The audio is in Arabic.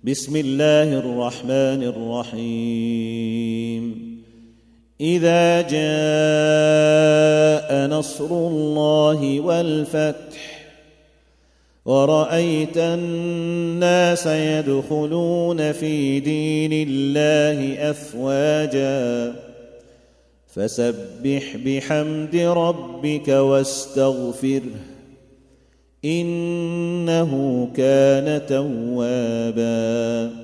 بسم الله الرحمن الرحيم إذا جاء نصر الله والفتح ورأيت الناس يدخلون في دين الله أفواجا فسبح بحمد ربك واستغفره إنه كان توابا